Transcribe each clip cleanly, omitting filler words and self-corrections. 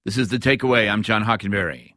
This is The Takeaway. I'm John Hockenberry.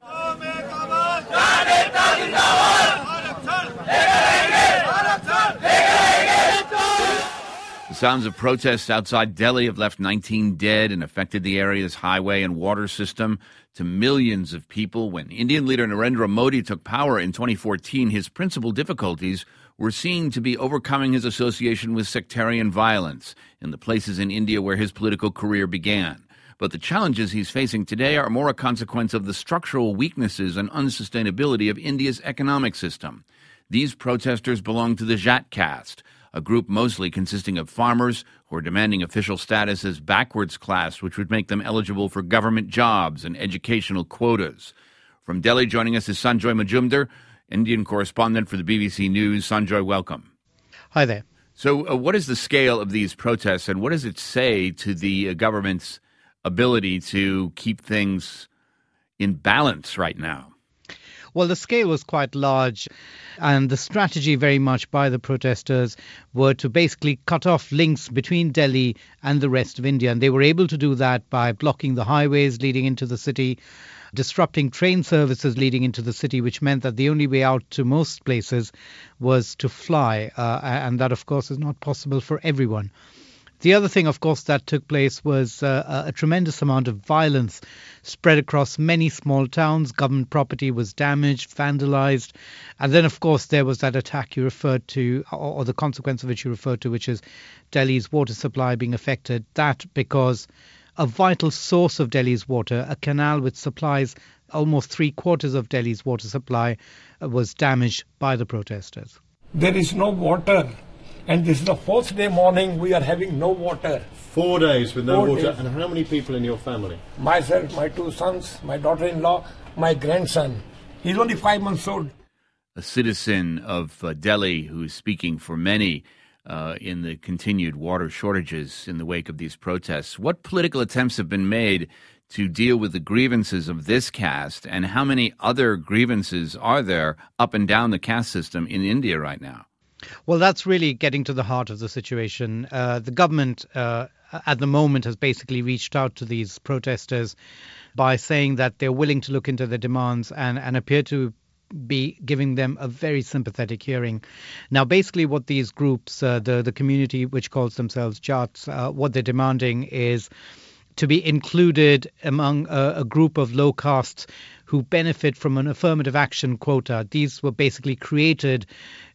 The sounds of protests outside Delhi have left 19 dead and affected the area's highway and water system to millions of people. When Indian leader Narendra Modi took power in 2014, his principal difficulties were seen to be overcoming his association with sectarian violence in the places in India where his political career began. But the challenges he's facing today are more a consequence of the structural weaknesses and unsustainability of India's economic system. These protesters belong to the Jat caste, a group mostly consisting of farmers who are demanding official status as backwards class, which would make them eligible for government jobs and educational quotas. From Delhi, joining us is Sanjoy Majumdar, Indian correspondent for the BBC News. Sanjoy, welcome. Hi there. So what is the scale of these protests, and what does it say to the government's ability to keep things in balance right now? Well, the scale was quite large, and the strategy very much by the protesters were to basically cut off links between Delhi and the rest of India. And they were able to do that by blocking the highways leading into the city, disrupting train services leading into the city, which meant that the only way out to most places was to fly. And that, of course, is not possible for everyone. The other thing, of course, that took place was a tremendous amount of violence spread across many small towns. Government property was damaged, vandalized. And then, of course, there was that attack you referred to, or the consequence of which you referred to, which is Delhi's water supply being affected. That because a vital source of Delhi's water, a canal which supplies almost 3/4 of Delhi's water supply, was damaged by the protesters. There is no water. And this is the fourth day morning we are having no water. 4 days with no water. Days. And how many people in your family? Myself, my 2 sons, my daughter-in-law, my grandson. He's only 5 months old. A citizen of Delhi who is speaking for many in the continued water shortages in the wake of these protests. What political attempts have been made to deal with the grievances of this caste, and how many other grievances are there up and down the caste system in India right now? Well, that's really getting to the heart of the situation. The government at the moment has basically reached out to these protesters by saying that they're willing to look into their demands and appear to be giving them a very sympathetic hearing. Now, basically what these groups, the community which calls themselves Jats, what they're demanding is to be included among a group of low castes who benefit from an affirmative action quota. These were basically created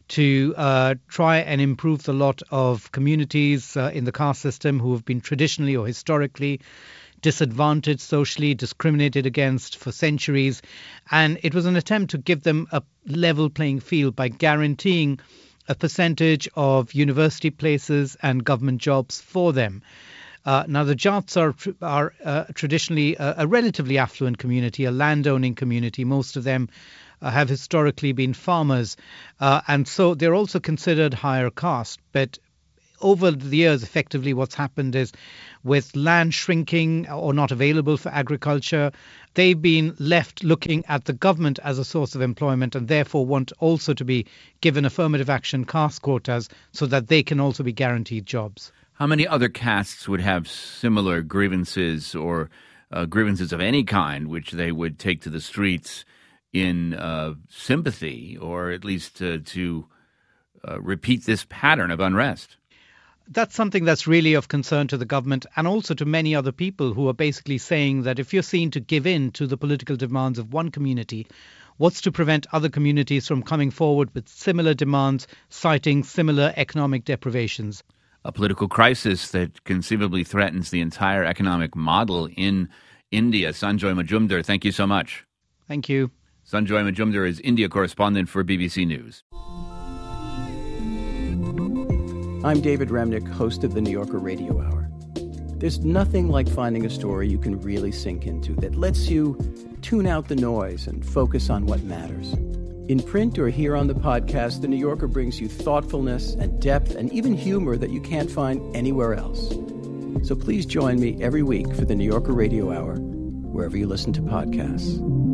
to try and improve the lot of communities in the caste system who have been traditionally or historically disadvantaged socially, discriminated against for centuries. And it was an attempt to give them a level playing field by guaranteeing a percentage of university places and government jobs for them. Now, the Jats are traditionally a relatively affluent community, a landowning community. Most of them have historically been farmers, and so they're also considered higher caste. But over the years, effectively what's happened is with land shrinking or not available for agriculture, they've been left looking at the government as a source of employment, and therefore want also to be given affirmative action caste quotas so that they can also be guaranteed jobs. How many other castes would have similar grievances or grievances of any kind, which they would take to the streets in sympathy, or at least to repeat this pattern of unrest? That's something that's really of concern to the government and also to many other people who are basically saying that if you're seen to give in to the political demands of one community, what's to prevent other communities from coming forward with similar demands, citing similar economic deprivations? A political crisis that conceivably threatens the entire economic model in India. Sanjoy Majumdar, thank you so much. Thank you. Sanjoy Majumdar is India correspondent for BBC News. I'm David Remnick, host of the New Yorker Radio Hour. There's nothing like finding a story you can really sink into that lets you tune out the noise and focus on what matters. In print or here on the podcast, The New Yorker brings you thoughtfulness and depth and even humor that you can't find anywhere else. So please join me every week for The New Yorker Radio Hour, wherever you listen to podcasts.